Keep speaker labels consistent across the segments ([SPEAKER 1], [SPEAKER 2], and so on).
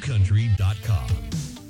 [SPEAKER 1] NewQCountry.com.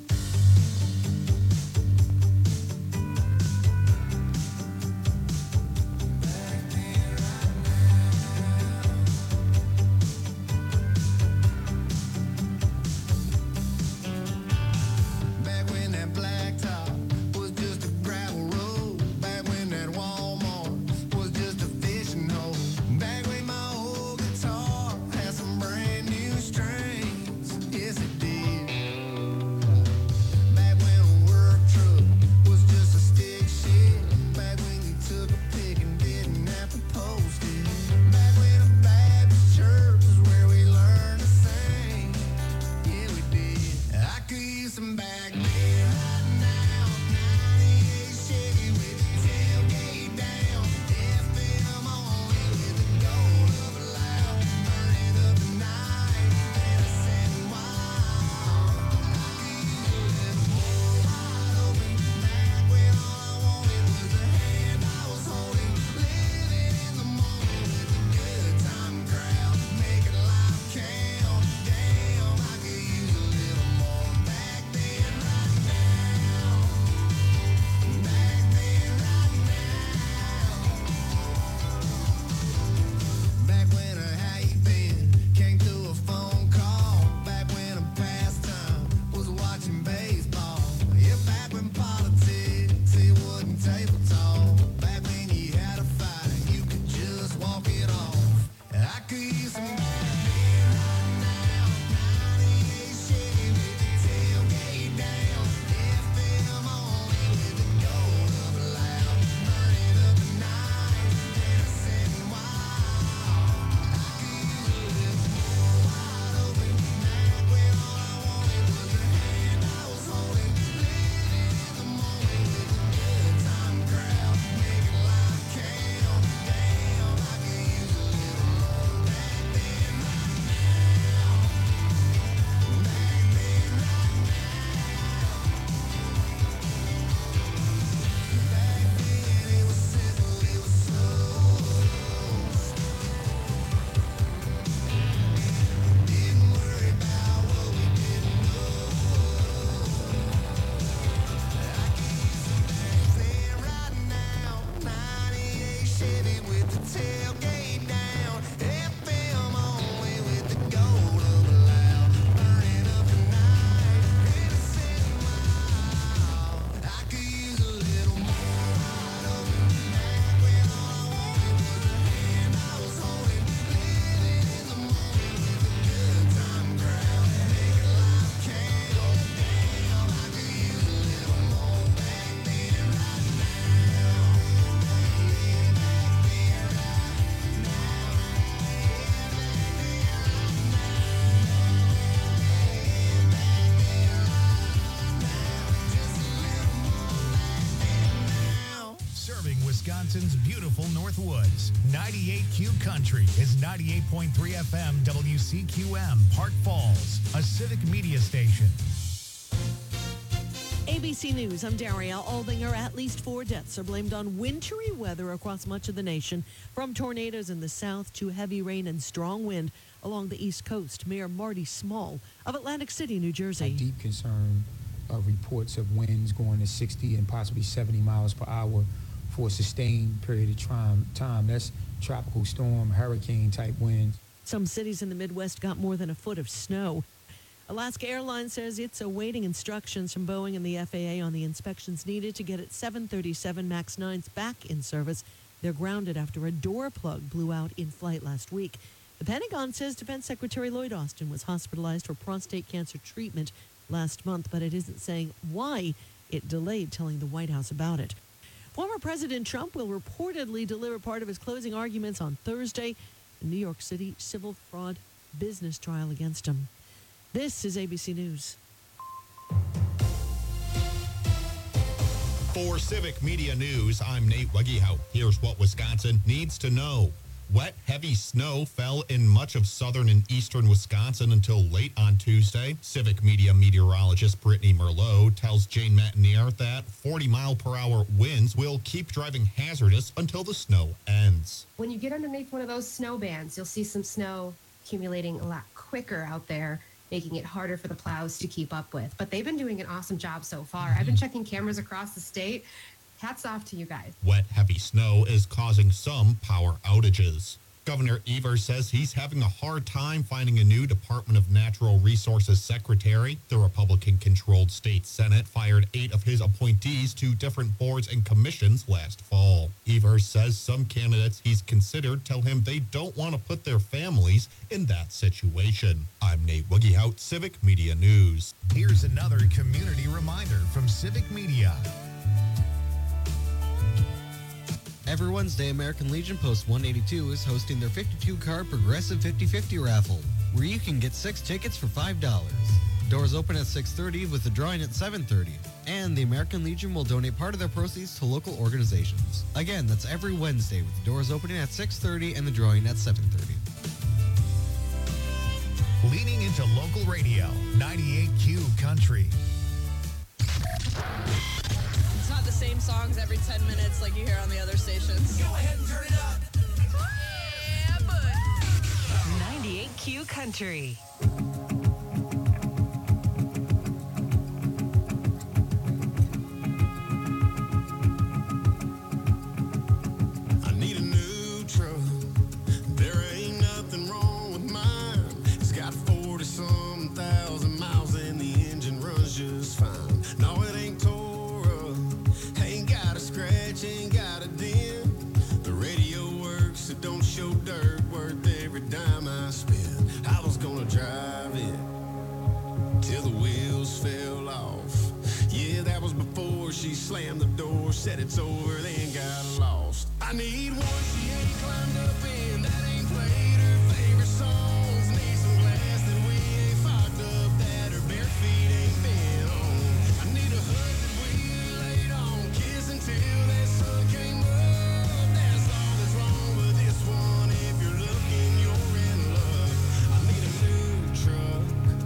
[SPEAKER 1] Wisconsin's beautiful Northwoods. 98Q Country is 98.3 FM WCQM, Park Falls, a civic media station.
[SPEAKER 2] ABC News, I'm Daria Aldinger. At least 4 deaths are blamed on wintry weather across much of the nation, from tornadoes in the south to heavy rain and strong wind along the East Coast. Mayor Marty Small of Atlantic City, New Jersey.
[SPEAKER 3] Deep concern of reports of winds going to 60 and possibly 70 miles per hour for a sustained period of time. That's tropical storm, hurricane type winds.
[SPEAKER 2] Some cities in the Midwest got more than a foot of snow. Alaska Airlines says it's awaiting instructions from Boeing and the FAA on the inspections needed to get its 737 MAX 9s back in service. They're grounded after a door plug blew out in flight last week. The Pentagon says Defense Secretary Lloyd Austin was hospitalized for prostate cancer treatment last month, but it isn't saying why it delayed telling the White House about it. Former President Trump will reportedly deliver part of his closing arguments on Thursday in New York City civil fraud business trial against him. This is ABC News.
[SPEAKER 4] For Civic Media News, I'm Nate Weggehout. Here's what Wisconsin needs to know. Wet, heavy snow fell in much of southern and eastern Wisconsin until late on Tuesday. Civic Media meteorologist Brittany Merlot tells Jane Matinier that 40-mile-per-hour winds will keep driving hazardous until the snow ends.
[SPEAKER 5] When you get underneath one of those snow bands, you'll see some snow accumulating a lot quicker out there. making it harder for the plows to keep up with. But they've been doing an awesome job so far. I've been checking cameras across the state. Hats off to you guys.
[SPEAKER 4] Wet, heavy snow is causing some power outages. Governor Evers says he's having a hard time finding a new Department of Natural Resources secretary. The Republican-controlled state Senate fired 8 of his appointees to different boards and commissions last fall. Evers says some candidates he's considered tell him they don't want to put their families in that situation. I'm Nate Woogiehout, Civic Media News.
[SPEAKER 1] Here's another community reminder from Civic Media.
[SPEAKER 6] Every Wednesday, American Legion Post 182 is hosting their 52-card Progressive 50/50 raffle, where you can get 6 tickets for $5. Doors open at 6:30 with the drawing at 7:30, and the American Legion will donate part of their proceeds to local organizations. Again, that's every Wednesday with the doors opening at 6:30 and the drawing at 7:30.
[SPEAKER 1] Leaning into local radio, 98Q Country.
[SPEAKER 7] It's not the same songs every 10 minutes like you hear on the other stations.
[SPEAKER 8] Go ahead and turn it up.
[SPEAKER 7] Yeah, but
[SPEAKER 9] 98Q Country.
[SPEAKER 8] I need a new truck. There ain't nothing wrong with mine. It's got 40-some thousand miles and the engine runs just fine. No, it ain't tore up. Ain't got a scratch, ain't got a dent. The radio works, it don't show dirt. Worth every dime I spend. I was gonna drive it till the wheels fell off. Yeah, that was before she slammed the door, said it's over, then got lost. I need one she ain't climbed up in, that ain't played her favorite songs. Need some glass that we ain't fogged up, that her bare feet ain't been on. I need a hood that we laid on, kiss until that sun came up. That's all that's wrong with this one. If you're looking, you're in luck. I need a new truck.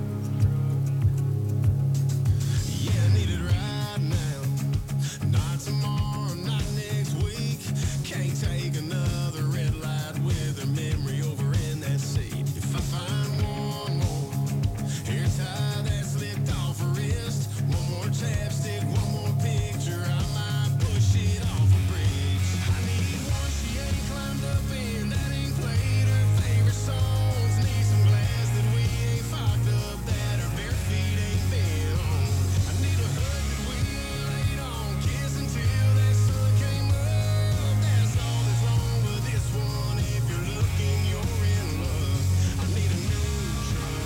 [SPEAKER 8] Yeah, I need it right now. Not tomorrow, not next week. Can't take another red light with her memory over in that seat. If I find one more hair tie that slipped off her wrist, one more chapstick, one more picture, I might push it off a bridge. I need one she ain't climbed up in, that ain't played her favorite songs. Need some glass that we ain't fogged up, that her bare feet ain't been on. I need a hood that we laid on, kiss until that sun came up. That's all that's wrong with this one. If you're looking, you're in luck. I need a new truck.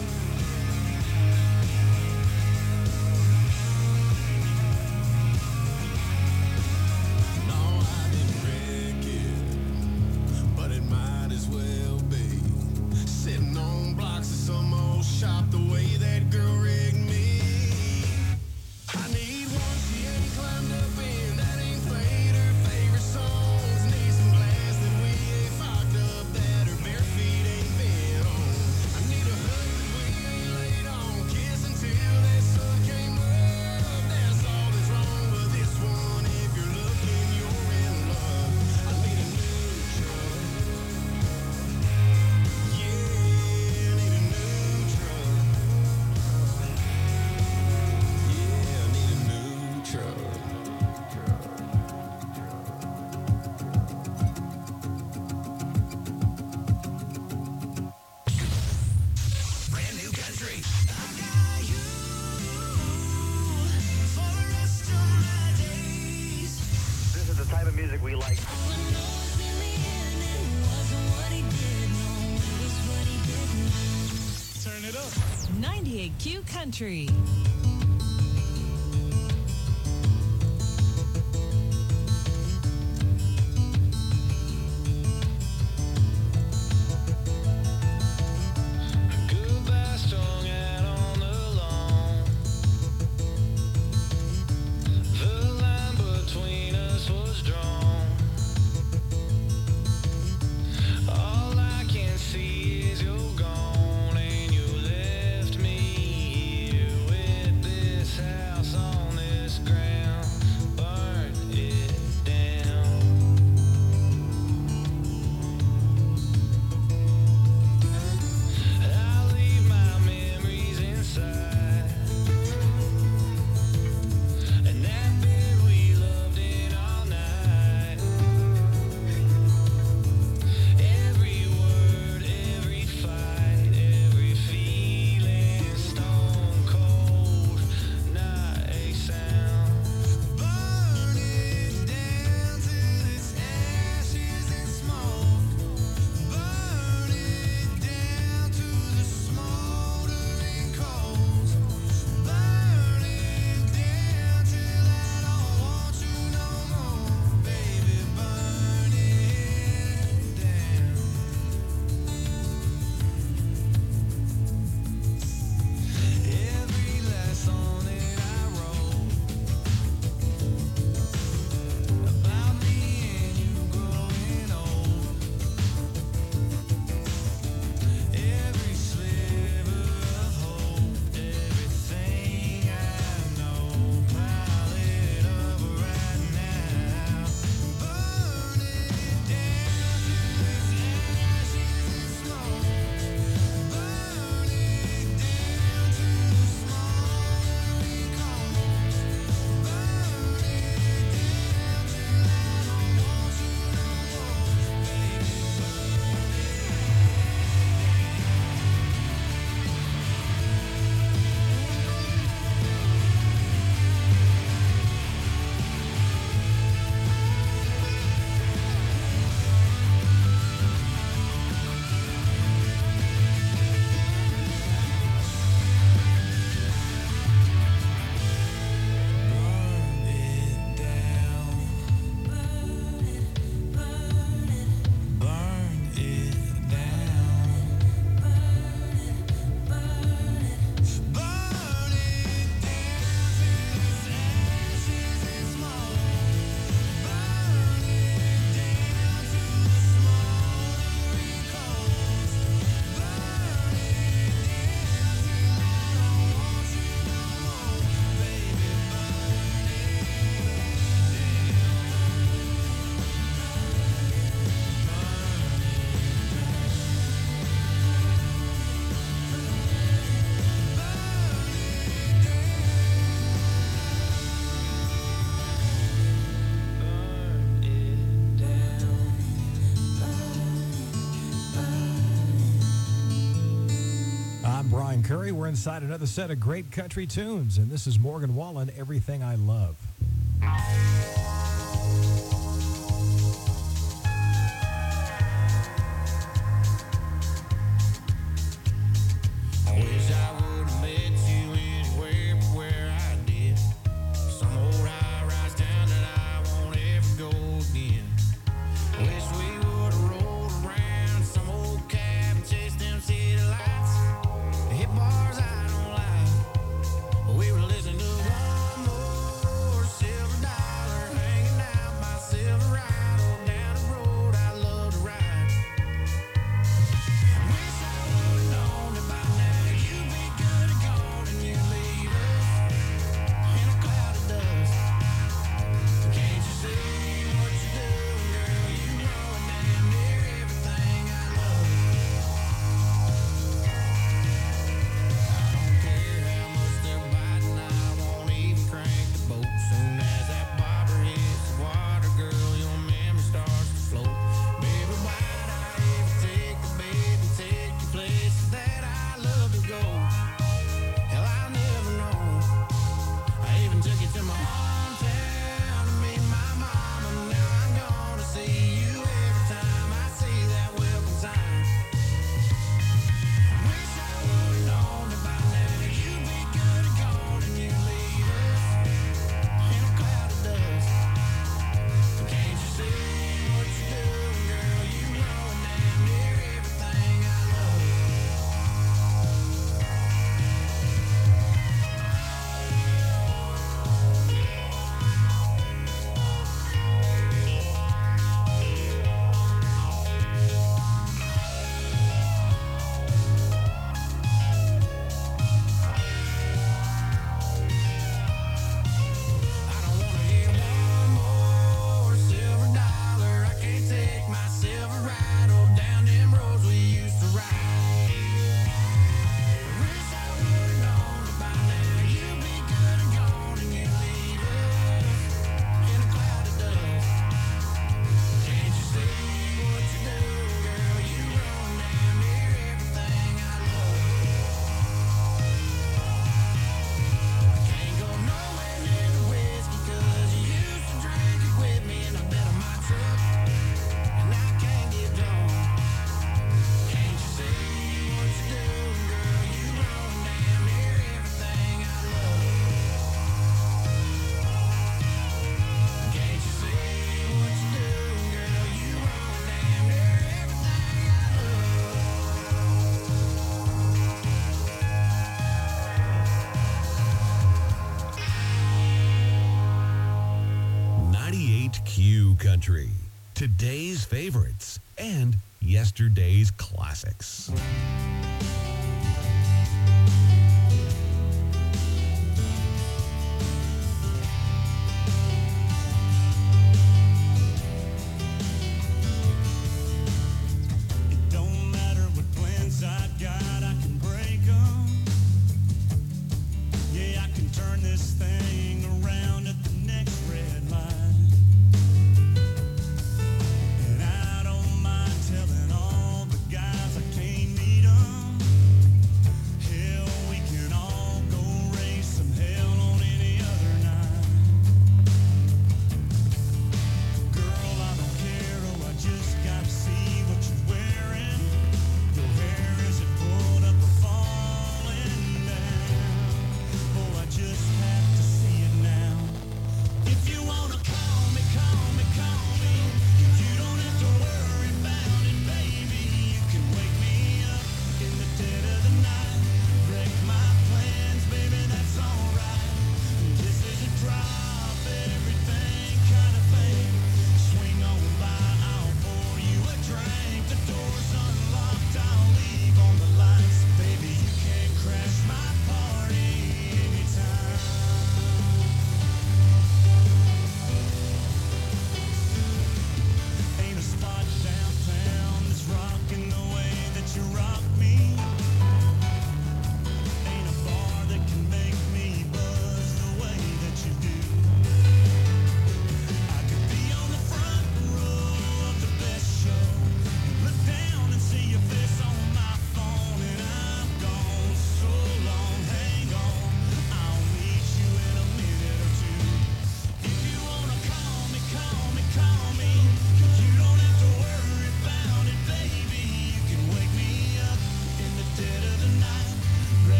[SPEAKER 8] No, I didn't wreck it, but it might as well be. Sitting on blocks of some old shop the way that girl rigged me. I need one she ain't climbed up in, that ain't played her favorite songs. Need some glass that we ain't fogged up, that her bare feet ain't been on. I need a hood that we ain't laid on, kiss until that sun came up. That's all that's wrong with this one. If you're looking, you're in luck. I need a new truck. Yeah, I need a new truck. Yeah, I need a new truck. Brand new country. I got you for the rest of my days.
[SPEAKER 10] This is the type of music we like.
[SPEAKER 8] Turn it up.
[SPEAKER 9] 98Q Country.
[SPEAKER 8] Goodbye strung out on the lawn. The line between us was drawn. All I can see is you're gone, and you left me here with
[SPEAKER 11] Caroline Curry. We're inside another set of great country tunes, and this is Morgan Wallen, Everything I Love.
[SPEAKER 8] Wish I would have met you anywhere but where I did. Some old high-rise town that I won't ever go again. Wish we would have rolled around some old cab and chased them city lights. Hit bars I don't like. We were listening to one more silver dollar hanging out my Silverado down the road I love to ride. Wish I would have known that by now you'd be good and gone and you'd leave us in a cloud of dust. Can't you see what you're doing, girl? You ruin damn near everything I love. I don't care how much they're biting, I won't even crank the boat. Soon as that bobber hits the water, girl, your memory starts to float. Baby, why'd I ever take the bait and take you places that I love to go? Hell, I'll never know. I even took you to my hometown to meet my mama. Now I'm gonna see you every time I see that welcome sign. Wish I would've known that by now you'd be good and gone and you'd leave us in a cloud of dust. Can't you see what you're doing, girl? You ruin damn near everything I love. I don't wanna hear one more silver dollar. I can't take my Silverado down them roads we used to ride. Wish I would've known that by now you'd be good and gone and you'd leave us in a cloud of dust. Can't you see what you're doing, girl? You ruin damn near everything I love. I can't go nowhere near the whiskey 'cause you used to drink it with me and I bet on my truck and I can't get drunk. Can't you see what you're doing, girl? You ruin damn near everything I love. Can't you see what you're doing, girl? You ruin damn near everything I love.
[SPEAKER 12] 98Q Country. Today's favorites and yesterday's classics.
[SPEAKER 8] It don't matter what plans I got, I can break 'em. Yeah, I can turn this thing around at the next red line. And I don't mind telling all the guys I can't meet 'em.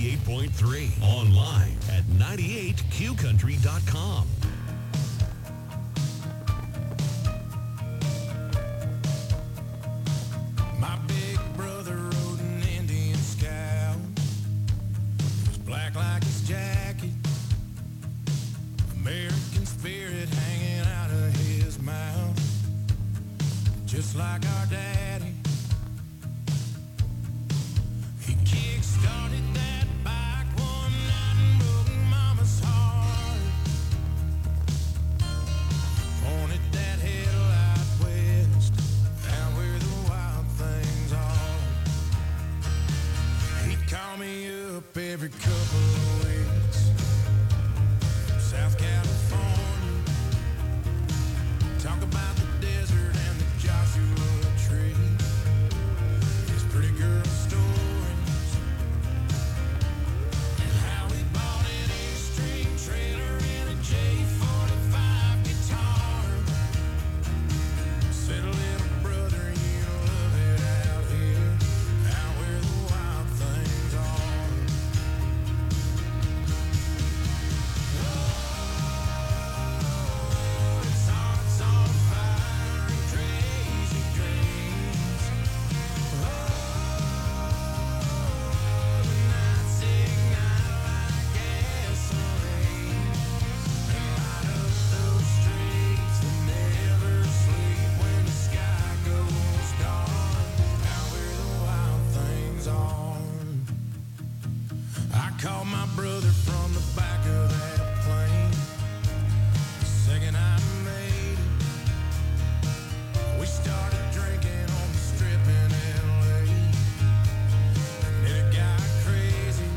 [SPEAKER 12] 98.3. Online at 98qcountry.com.
[SPEAKER 8] My big brother rode an Indian Scout. It was black like his jacket. American spirit hanging out of his mouth. Just like our daddy. He kick-started that bike one night and broke Mama's heart. Pointed that headlight west, out where the wild things are. He'd call me up every couple of weeks. South California. Talk about the desert and the Joshua tree. His pretty girl stories. And how he bought an Extreme trailer and a J45 guitar. Said, little brother, you love it out here, out where the wild things are. His heart's on fire and crazy dreams. The nights ignite like gasoline and light up those streets that never sleep when the sky goes dark, out where the wild things are. I called my brother from the back of that plane the second I made it. We started drinking on the strip in LA, and then it got crazy.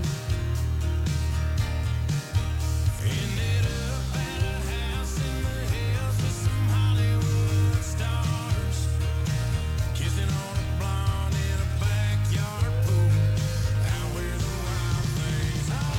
[SPEAKER 8] Ended up at a house in the hills with some Hollywood stars, kissing on a blonde in a backyard pool, out where the wild things are.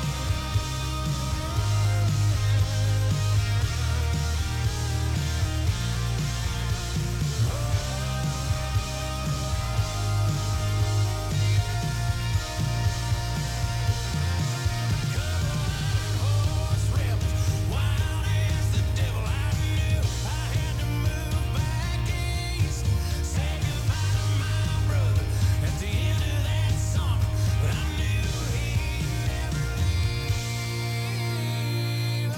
[SPEAKER 8] Horse rebels, wild as the devil. I knew I had to move back east, say goodbye to my brother at the end of that summer, but I knew he'd never leave.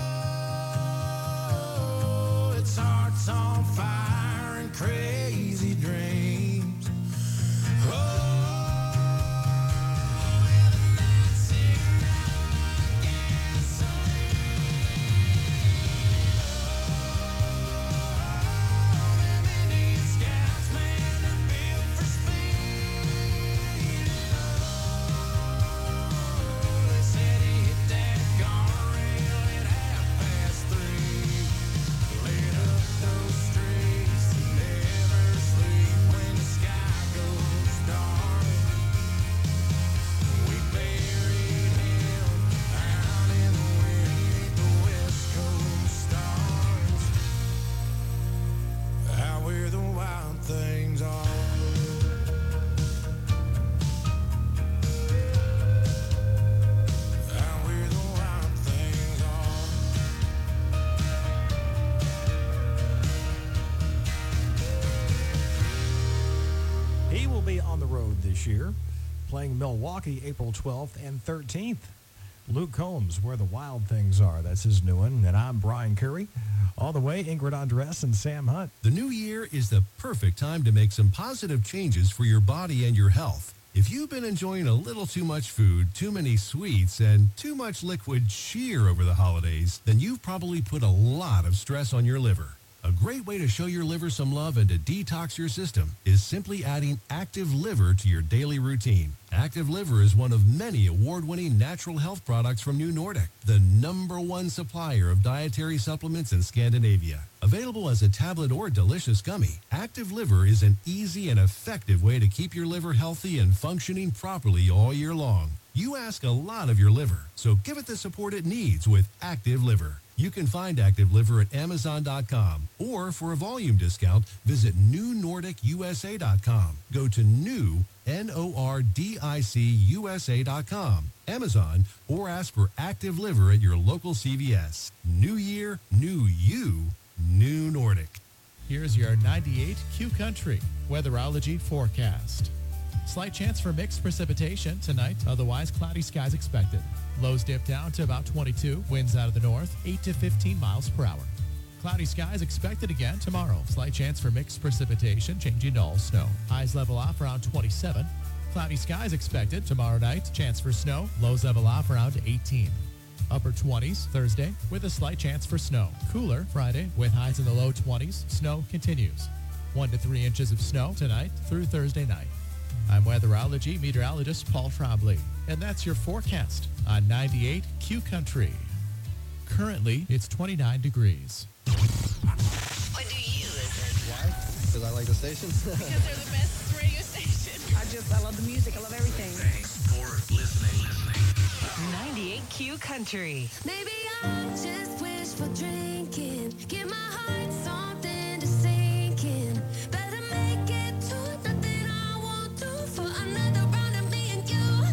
[SPEAKER 8] Oh, its heart's on fire and crazy dreams. Oh, and the nights ignite like gasoline. Them Indian Scouts, man, they're built for speed. They said he hit that guardrail at 3:30. Lit up those streets that never sleep when the sky goes dark. We buried him out in the wind beneath the West Coast stars, out where the wild things are. Out where the wild things are.
[SPEAKER 11] He will be on the road this year, playing Milwaukee April 12th and 13th. Luke Combs, Where the Wild Things Are. That's his new one. And I'm Brian Curry. All the way, Ingrid Andress and Sam Hunt.
[SPEAKER 13] The new year is the perfect time to make some positive changes for your body and your health. If you've been enjoying a little too much food, too many sweets, and too much liquid cheer over the holidays, then you've probably put a lot of stress on your liver. A great way to show your liver some love and to detox your system is simply adding Active Liver to your daily routine. Active Liver is one of many award-winning natural health products from New Nordic, the #1 supplier of dietary supplements in Scandinavia. Available as a tablet or delicious gummy, Active Liver is an easy and effective way to keep your liver healthy and functioning properly all year long. You ask a lot of your liver, so give it the support it needs with Active Liver. You can find Active Liver at Amazon.com, or for a volume discount, visit NewNordicUSA.com. Go to new, NORDICUSA.com, Amazon, or ask for Active Liver at your local CVS. New year, new you, New Nordic.
[SPEAKER 14] Here's your 98 Q Country weatherology forecast. Slight chance for mixed precipitation tonight, otherwise cloudy skies expected. Lows dip down to about 22, winds out of the north, 8 to 15 miles per hour. Cloudy skies expected again tomorrow. Slight chance for mixed precipitation, changing to all snow. Highs level off around 27. Cloudy skies expected tomorrow night. Chance for snow. Lows level off around 18. Upper 20s Thursday with a slight chance for snow. Cooler Friday with highs in the low 20s. Snow continues. 1 to 3 inches of snow tonight through Thursday night. I'm weatherology meteorologist Paul Trombley, and that's your forecast on 98 Q Country. Currently, it's 29 degrees.
[SPEAKER 9] What do you listen?
[SPEAKER 6] Why? Because I like the station.
[SPEAKER 7] Because they're the best radio station.
[SPEAKER 15] I love the music. I love everything.
[SPEAKER 12] Thanks for listening.
[SPEAKER 9] 98 Q Country.
[SPEAKER 16] Maybe I just wish for drinking. Give my heart something to sink in. Better make it to nothing I won't do for another round of me and you.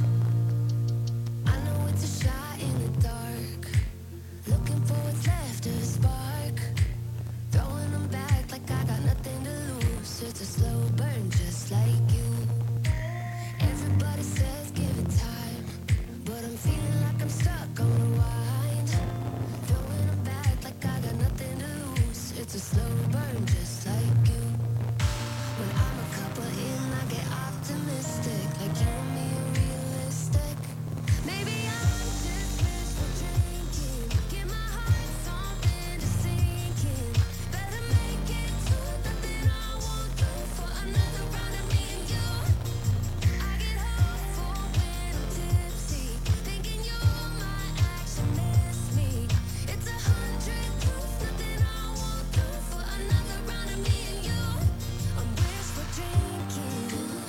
[SPEAKER 16] I know it's a shot in the dark. Looking for what's left of a spark. Throwing them back like I got nothing to lose. It's a slow burn just like you. Everybody says give it time, but I'm feeling like I'm stuck on rewind. Throwing them back like I got nothing to lose. It's a slow burn just like you. When I'm a couple in, I get optimistic. Like you and me are realistic. Maybe I'm just wishful drinking. Give my heart something to sink in. Better make it to nothing I won't do for another round of me and you. I get hopeful when I'm tipsy, thinking you might actually miss me. It's 100 proof, nothing I won't do for another round of me and you. I'm wishful drinking.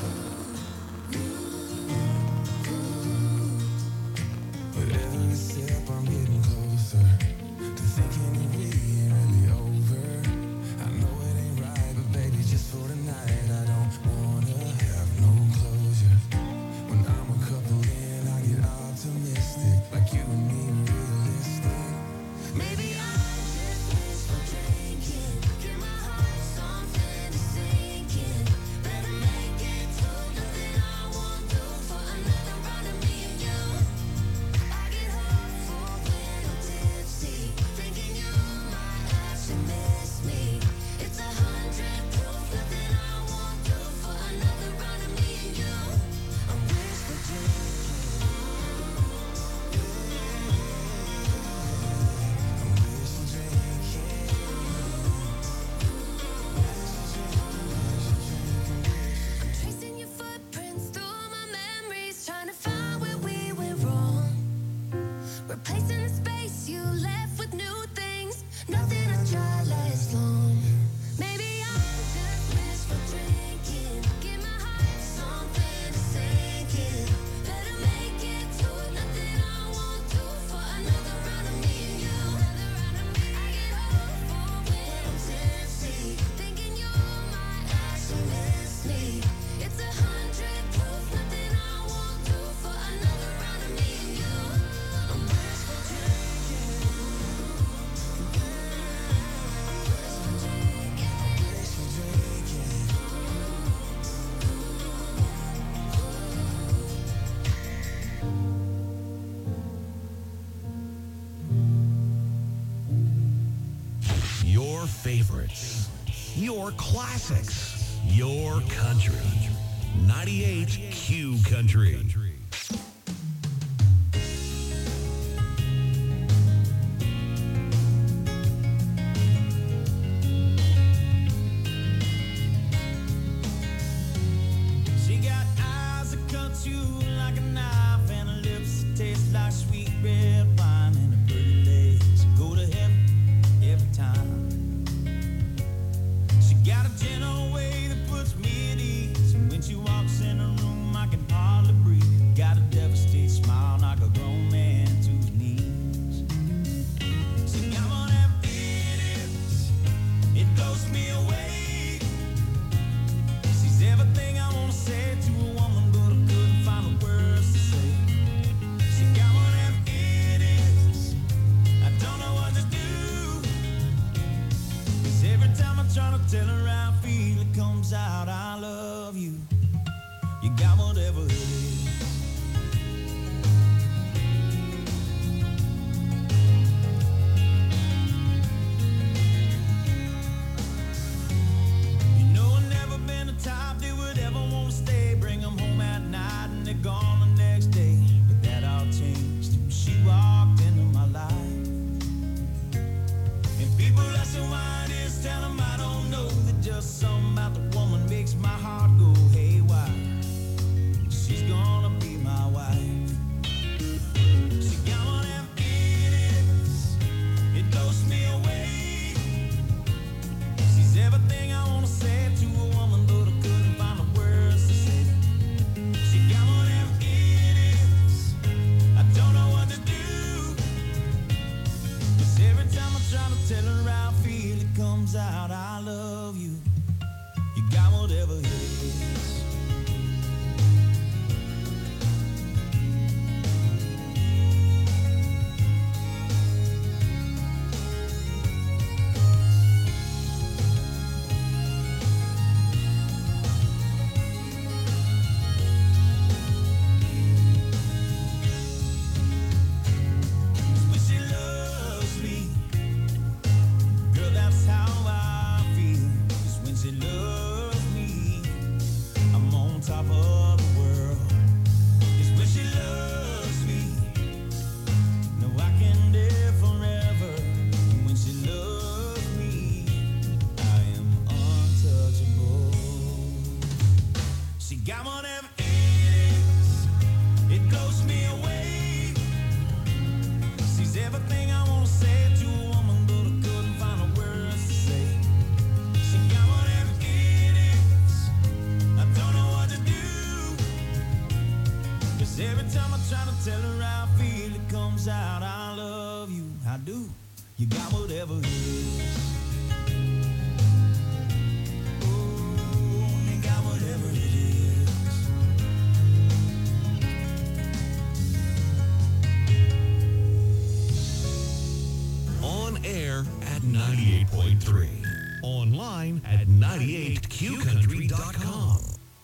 [SPEAKER 8] With every sip, I'm getting closer to thinking that we ain't really over. I know it ain't right, but baby, just for tonight, I don't wanna have no closure. When I'm a couple in, I get optimistic, like you and me are realistic.
[SPEAKER 16] Maybe I'm just wishful drinking. Give my heart something to sink in. Better make it to nothing I won't do for another round of me and you. I get hopeful when I'm tipsy, thinking you might actually miss me. It's 100 proof, nothing I won't do for another round of me and you. I'm wishful drinking. I'm tracing your footprints through my memories, trying to find where we went wrong. Replacing the space you left with new things. Nothing I try lasts long. Maybe I'm just wishful drinking. Give my heart something to sink in. Better make it to nothing I won't do for another round of me and you. I get hopeful when I'm tipsy, thinking you might actually miss me. It's 100 proof, nothing I won't do for another round of me and you. I'm wishful drinking. Wishful drinking. Wishful drinking.
[SPEAKER 12] Your favorites, your classics, your country. 98 Q Country.
[SPEAKER 17] She got eyes that cut you like a knife and her lips that taste like sweet red wine and her pretty legs go to heaven every time. She got a gentle way that puts me at ease, and when she walks in the room I can hardly breathe. tell her how I feel, it comes out, I love you. You got whatever it is. You know I've never been the type that would ever want to stay, bring them home at night and they're gone the next day. But that all changed when she walked into my life. And people ask me why it is, tell them I don't know, that just something about the woman makes my heart go haywire. She's gonna be my wife. She got whatever it is, it blows me away. She's everything I wanna say to a woman, but I couldn't find the words to say. She got whatever it is, I don't know what to do. 'Cause every time I try to tell her how I feel, it comes out, I love you. You got whatever it is. When she loves me, girl, that's how I feel. 'Cause when she loves me, I'm on top of the world. 'Cause when she loves me, no, I can live forever. And when she loves me, I am untouchable. She got whatever it is, it blows me away. She's everything I want to say to a woman, but I couldn't find the words to say. She got whatever it is, I don't know what to do. 'Cause every time I try to tell her how I feel, it comes out, I love you. I do. You got whatever it is. Oh, you got whatever it is.
[SPEAKER 12] On air at 98.3. Online at 98qcountry.com.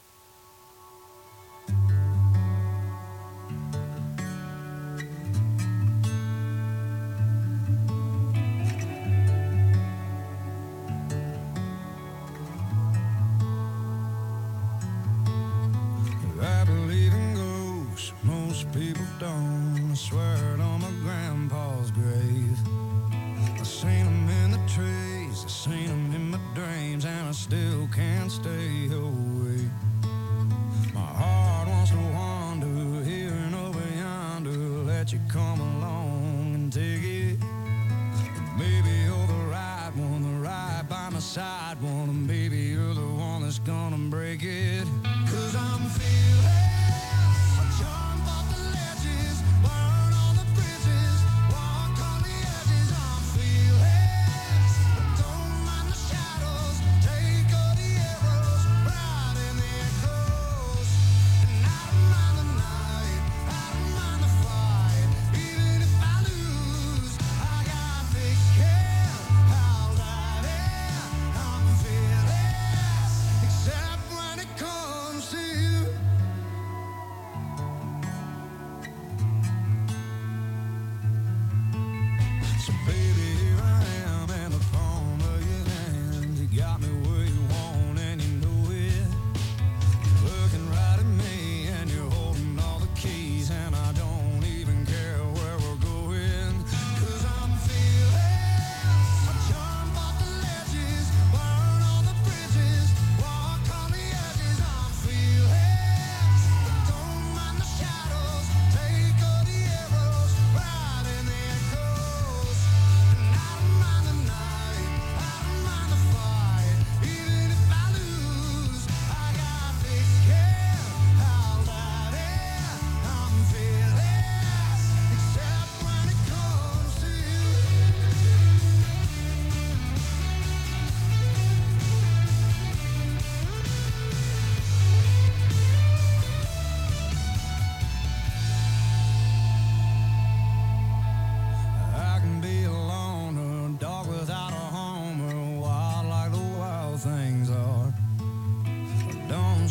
[SPEAKER 8] I believe in ghosts, most people don't. I swear it on my grandpa's grave. I seen them in the trees, I seen them in my dreams, and I still can't stay away. My heart wants to wander here and over yonder, let you come along and take it. Maybe you're the right one, the right by my side one, and maybe you're the one that's gonna break it. 'Cause I'm feeling, I jump off the ledges, burn on the bridges, walk on the edges. I'm feeling, don't mind the shadows, take all the arrows, ride in the echoes. And I don't mind the night, I don't mind the fight, even if I lose, I got thick skin, I'll dive in. I'm fearless, except when it comes to you.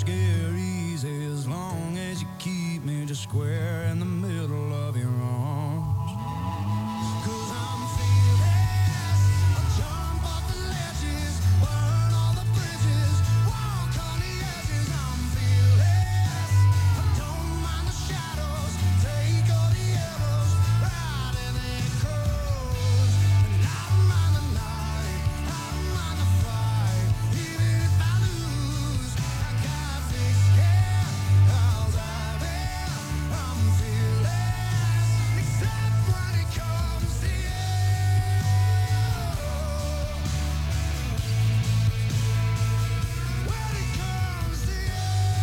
[SPEAKER 17] scare easy as long as you keep me just square in the middle of your arms. 'Cause I'm fearless. I'll jump off the ledges, burn all the bridges, walk on the edges. I'm fearless. I don't mind the shadows, take all the arrows, ride in the echoes. And I don't mind the night, I don't mind the fight, even if I lose. I got thick skin, I'll dive in. I'm fearless, except when it comes to you. When it comes to you.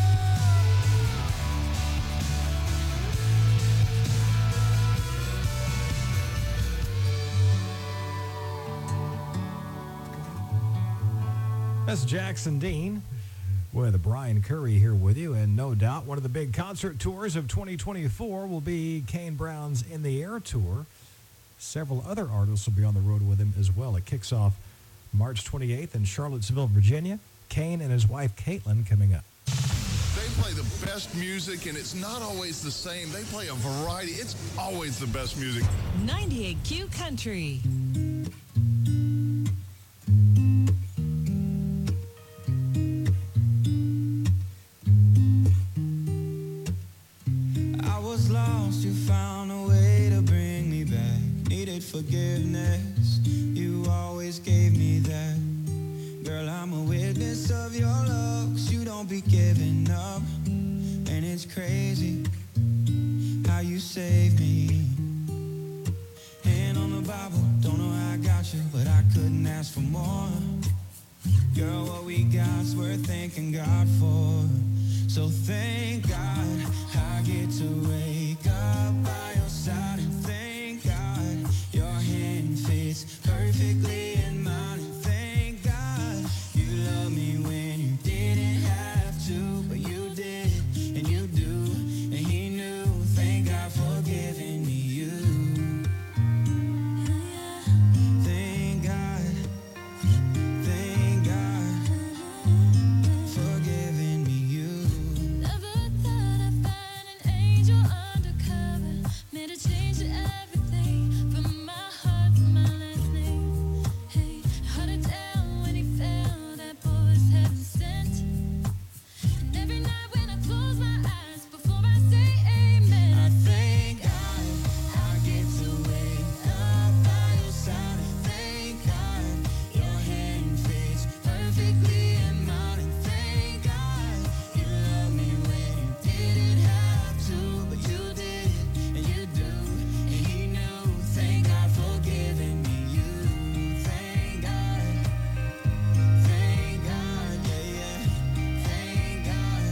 [SPEAKER 11] That's Jackson Dean with Brian Curry here with you. And no doubt one of the big concert tours of 2024 will be Kane Brown's In the Air tour. Several other artists will be on the road with him as well. It kicks off March 28th in Charlottesville, Virginia. Kane and his wife, Caitlin, coming up.
[SPEAKER 18] They play the best music, and it's not always the same. They play a variety. It's always the best music.
[SPEAKER 9] 98Q Country.
[SPEAKER 17] I was lost, you found a way to bring me back. Needed forgiveness, you always gave me that. Girl, I'm a witness of your love, 'cause you don't be giving up. And it's crazy how you saved me. Hand on the Bible, don't know how I got you, but I couldn't ask for more. Girl, what we got's worth thanking God for. So thank God I get to wake up by your side. And thank God your hand fits perfectly in mine. And thank God you love me when you didn't have to, but you did, and you do, and he knew. Thank God for giving me you. Thank God for giving me you.
[SPEAKER 16] Never thought I'd find an angel undercover. Made a change to everything from my heart to my last name. Hey, held it down when he fell. That boy was heaven sent. And every night when I close my eyes before I say amen,
[SPEAKER 17] I thank God I get to wake up by your side. And thank God your hand fits perfectly in mine. And thank God you love me when you didn't have to, but you did, and you do, and he knew. Thank God for giving me you. Thank God, yeah, yeah. Thank God.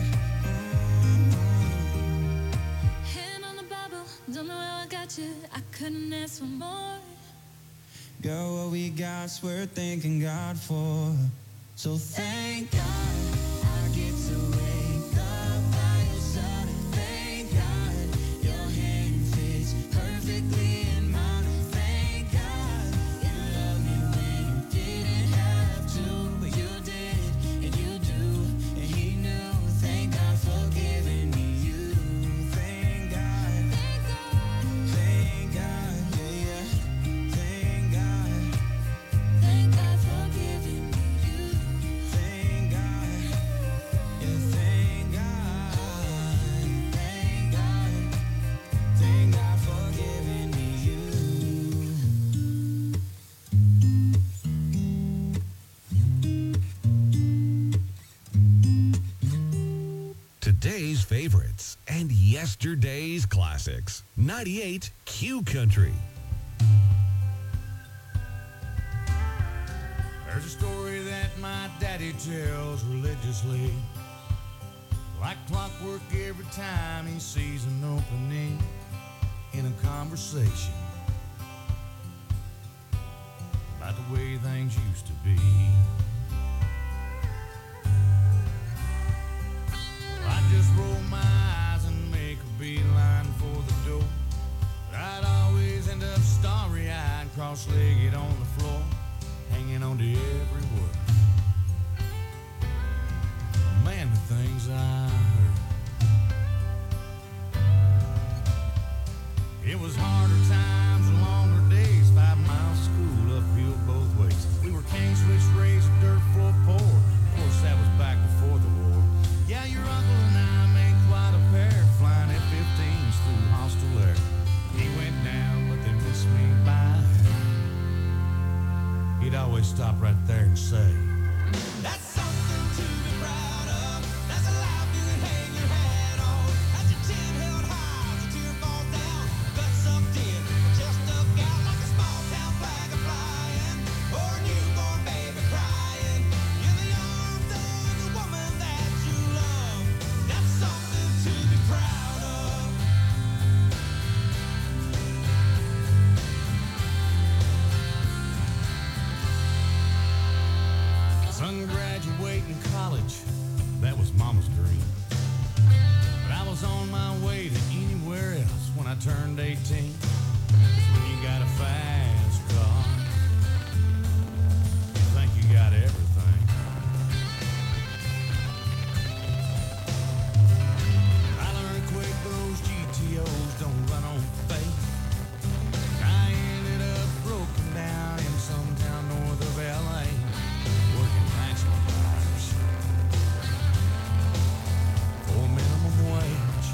[SPEAKER 16] hand on the Bible, don't know how I got you. I couldn't ask for more.
[SPEAKER 17] Girl, what we got's worth thanking God for. So thank God I get to wake up by your side. And thank God your hand fits perfectly in mine. And thank God you love me when you didn't have to, but you did, and you do, and he knew. Thank God for giving me you. Thank God, yeah, yeah. Thank God.
[SPEAKER 16] Thank God for giving me you.
[SPEAKER 17] Thank God, yeah, thank God, thank God for giving me you.
[SPEAKER 12] Today's favorites and yesterday's classics. 98 Q Country.
[SPEAKER 17] There's a story that my daddy tells religiously, like clockwork every time he sees an opening in a conversation, about the way things used to be. I just roll my eyes and make a beeline for the door, but I'd always end up starry-eyed, cross-legged on the floor, hanging on to every word. Man, the things I heard. It was harder times and longer days, 5 miles of school uphill both ways. We were king switch raised with dirt floor poor. Of course, that was back before the war. Yeah, your uncle and I made quite a pair, flying F-15s through hostile air. He went down, but they missed me by. He'd always stop right there and say, "That's something to be proud of. That's a life you can hang your hat on. That's your chin held high as a tear falls down. Gut sucked in, chest stuck out like a small town flag a flying, or a newborn baby crying in the arms of the woman that you love. That's something to be proud of." Son graduating college, that was mama's dream. But I was on my way to anywhere else when I turned 18. 'Cause when you got a fast car, you think you got everything. I learned quick those GTOs don't run on faith. I ended up broken down in some town north of LA. Working national bars for minimum wage.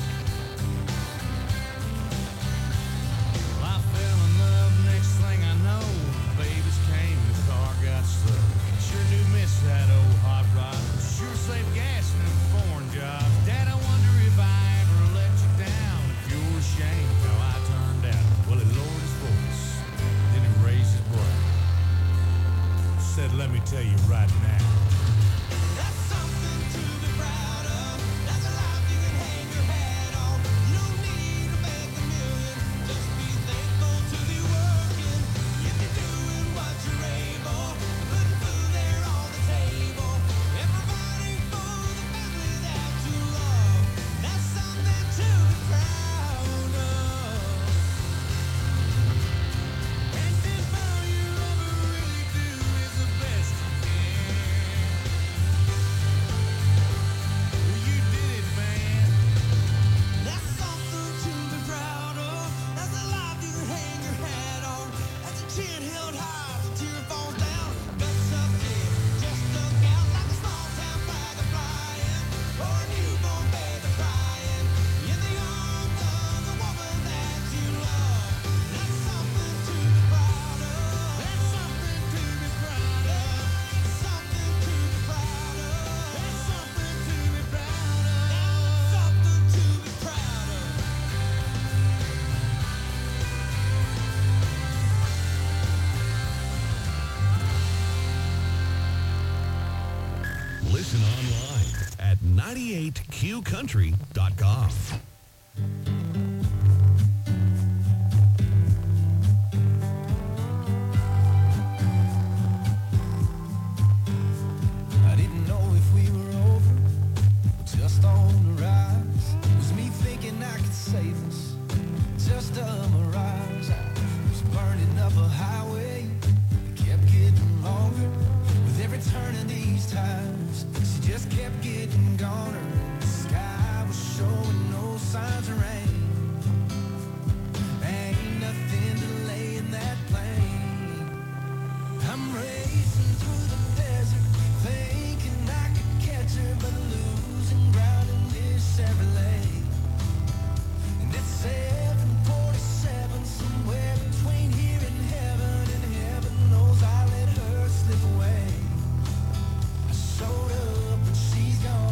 [SPEAKER 17] Well, I fell in love, next thing I know, babies came and the car got stuck. Sure do miss that old hot rod. Sure saved gas in them foreign jobs. Dad, I wonder if I ever let you down. If you're ashamed how I turned out. Well, he lowered his voice, then he raised his brow. Said, "Let me tell you right now. That's something to be proud of. That's a life you can hang your hat on. You don't need to make a million. Just be thankful to be working. If you're doing what you're able, putting food there on the table, and providing for the family that you love. That's something to be proud of. And if all you ever really do is the best you can. Well, you did it, man. That's something to be proud of. That's a life you can hang your hat on. That's a chin held high as a tear falls down. Gut sucked in, chest stuck out like a small town flag a flying, or a newborn baby crying in the arms of the woman that you love. That's something to be proud of. That's something to be proud of. That's something to be proud of. That's something to be proud of. That's something to be proud of.
[SPEAKER 12] Listen online at 98qcountry.com.
[SPEAKER 17] I didn't know if we were over, just on the rise. It was me thinking I could save us, just a mirage. I was burning up a highway, it kept getting longer. With every turn of these times, she just kept getting goner. The sky was showing no signs of rain. Ain't nothing delaying that plane. I'm racing through the desert, thinking I could catch her, but losing ground in this Chevrolet. And it's 747, somewhere between here and heaven knows I let her slip away. I showed up and she's gone.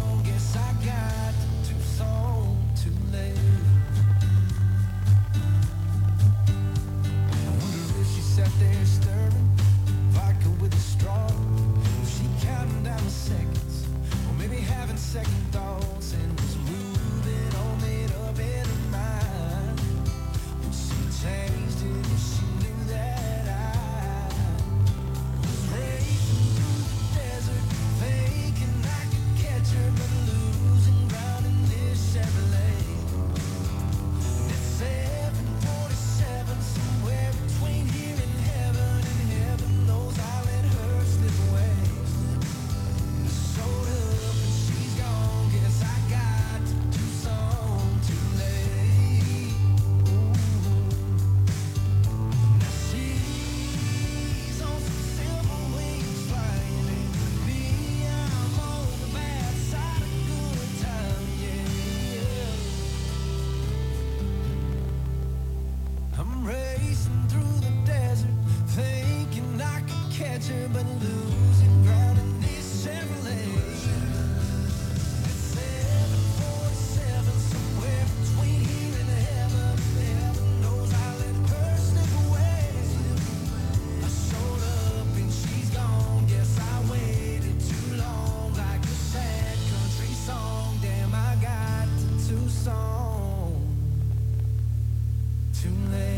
[SPEAKER 17] pressure, but losing ground in this Chevrolet. It's 747 somewhere between here and heaven. Heaven knows I let her slip away. I showed up and she's gone. Guess I waited too long, like a sad country song. Damn, I got to Tucson too late.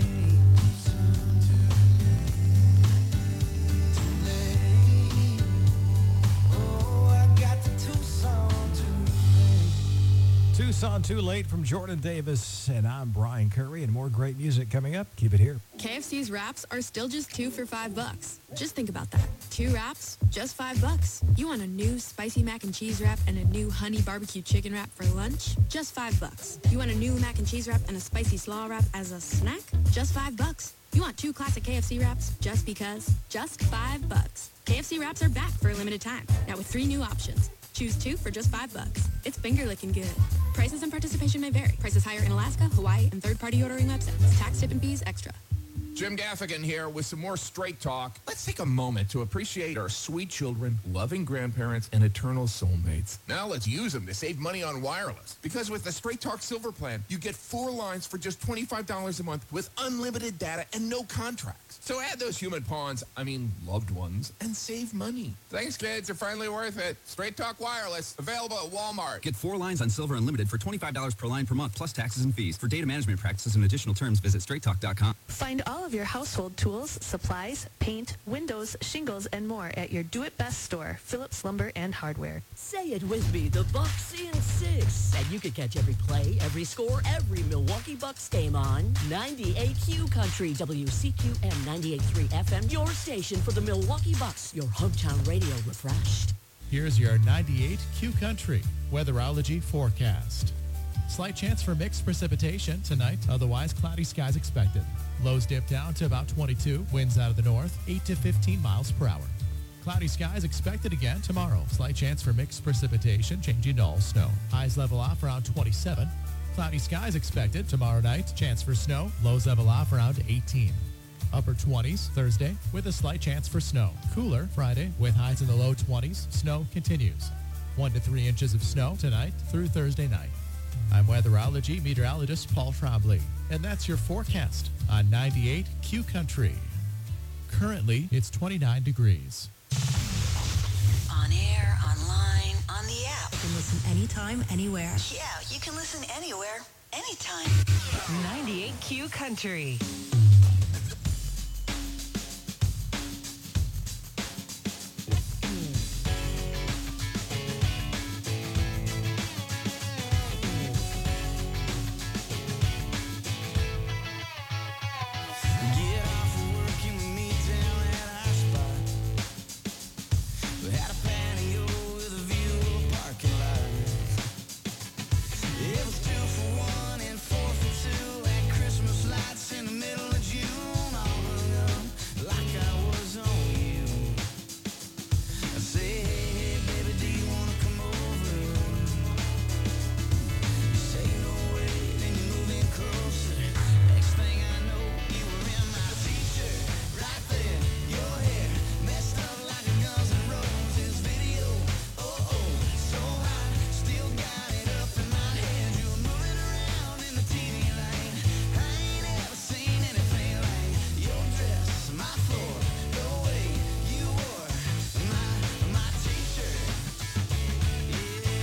[SPEAKER 11] Tucson Too Late from Jordan Davis, and I'm Brian Curry, and more great music coming up. Keep it here.
[SPEAKER 19] KFC's wraps are still just 2 for $5. Just think about that. 2 wraps, just $5. You want a new spicy mac and cheese wrap and a new honey barbecue chicken wrap for lunch? Just $5. You want a new mac and cheese wrap and a spicy slaw wrap as a snack? Just $5. You want 2 classic KFC wraps just because? Just $5. KFC wraps are back for a limited time. Now with 3 new options. Choose 2 for just $5. It's finger licking good. Prices and participation may vary. Prices higher in Alaska, Hawaii, and third-party ordering websites. Tax, tip, and fees extra.
[SPEAKER 20] Jim Gaffigan here with some more Straight Talk. Let's take a moment to appreciate our sweet children, loving grandparents, and eternal soulmates. Now let's use them to save money on wireless. Because with the Straight Talk Silver Plan, you get 4 lines for just $25 a month with unlimited data and no contracts. So add those human pawns, loved ones, and save money. Thanks, kids. They're finally worth it. Straight Talk Wireless, available at Walmart.
[SPEAKER 21] Get 4 lines on Silver Unlimited for $25 per line per month, plus taxes and fees. For data management practices and additional terms, visit straighttalk.com.
[SPEAKER 22] Find all of your household tools, supplies, paint, windows, shingles, and more at your do-it-best store, Phillips Lumber and Hardware.
[SPEAKER 23] Say it with me, the Bucks in 6. And you can catch every play, every score, every Milwaukee Bucks game on 98Q Country, WCQM 98.3 FM, your station for the Milwaukee Bucks, your hometown radio refreshed.
[SPEAKER 14] Here's your 98Q Country weatherology forecast. Slight chance for mixed precipitation tonight, otherwise cloudy skies expected. Lows dip down to about 22, winds out of the north, 8 to 15 miles per hour. Cloudy skies expected again tomorrow. Slight chance for mixed precipitation, changing to all snow. Highs level off around 27. Cloudy skies expected tomorrow night. Chance for snow. Lows level off around 18. Upper 20s Thursday with a slight chance for snow. Cooler Friday with highs in the low 20s. Snow continues. 1 to 3 inches of snow tonight through Thursday night. I'm weatherology meteorologist Paul Trombley, and that's your forecast on 98Q Country. Currently, it's 29 degrees.
[SPEAKER 9] On air, online, on the app.
[SPEAKER 24] You can listen anytime, anywhere.
[SPEAKER 9] Yeah, you can listen anywhere, anytime.
[SPEAKER 24] 98Q Country.
[SPEAKER 17] It was 2 for 1 and 4 for 2 at Christmas lights in the middle of June. All hung up like I was on you. I say, hey, baby, do you want to come over? You say no way, then you move in closer. Next thing I know, you were in my t-shirt. Right there, your hair messed up like a Guns N' Roses video. Oh, oh, so hot, still got it up in my head. You were moving around in the TV lane. I ain't ever seen anything like your dress, my floor, the way you wore my t-shirt. Yeah,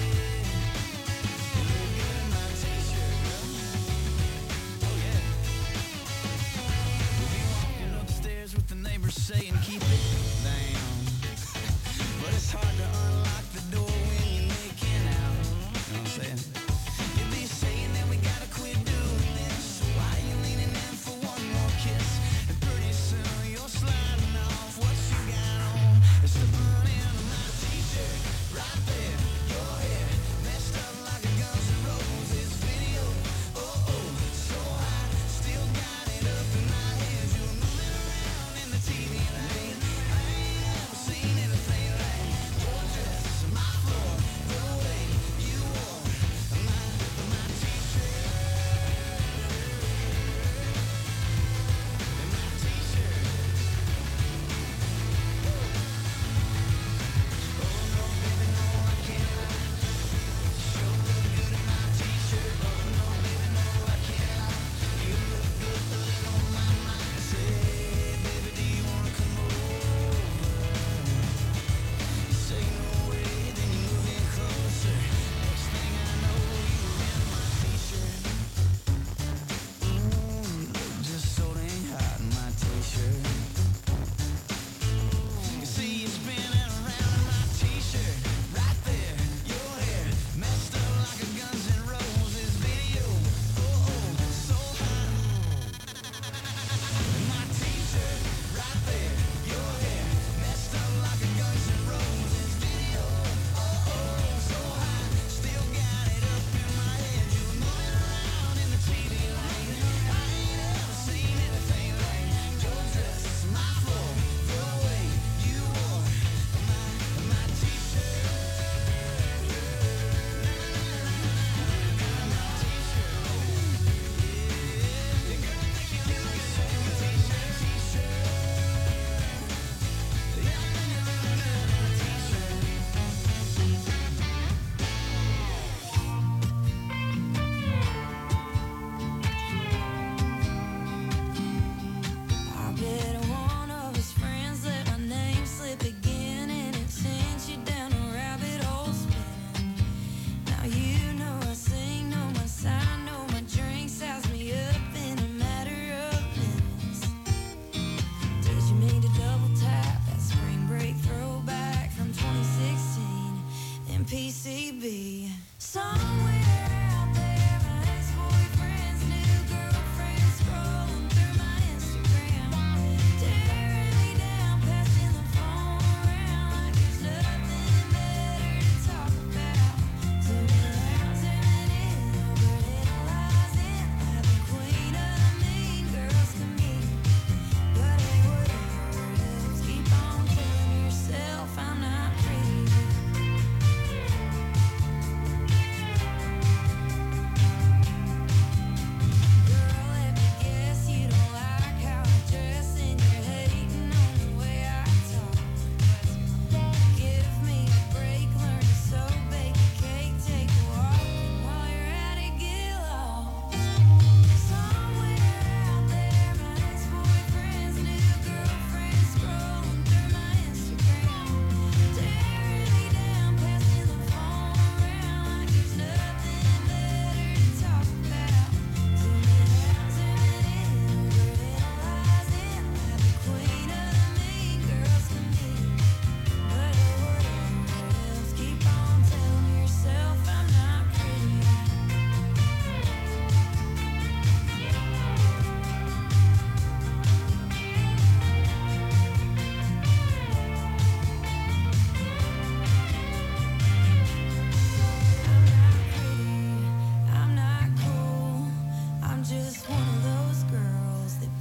[SPEAKER 17] you look good in my t-shirt, girl. Oh yeah. We'll be walking up the stairs with the neighbors saying keep it down. But it's hard to unlock the door when you're making out. You know what I'm saying? You'll be saying that we gotta quit doing this. Why you leaning in for one more kiss? And pretty soon you're sliding off what you got on. It's the money under my t-shirt. Right there, your hair messed up like a Guns N' Roses video. Oh, oh, so hot, still got it up in my head. You were moving around in the TV lane.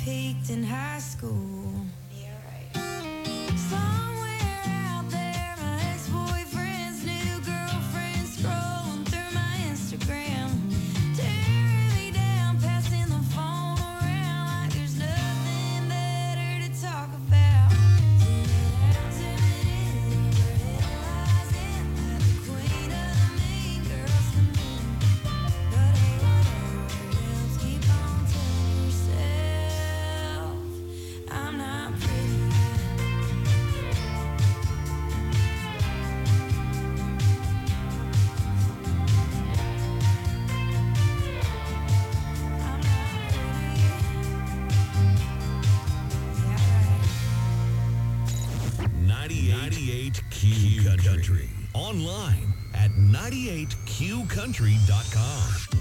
[SPEAKER 16] peaked in high school. Somewhere out there, my ex-boyfriend's new girlfriend scrolling through my Instagram, tearing me down, passing the phone around like there's nothing better to talk about. Zoom it out, zoom it in, overanalyzing like the queen of the mean girls to me. But hey, whatever else, keep on telling yourself I'm not pretty. I'm not pretty.
[SPEAKER 1] 98 Q Country. Online at 98QCountry.com.